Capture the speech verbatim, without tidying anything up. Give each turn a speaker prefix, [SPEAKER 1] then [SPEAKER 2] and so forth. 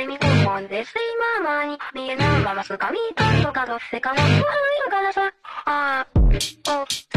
[SPEAKER 1] で見込もんです今まに見えないまますかみたとかどっせかな不安いるからさあーお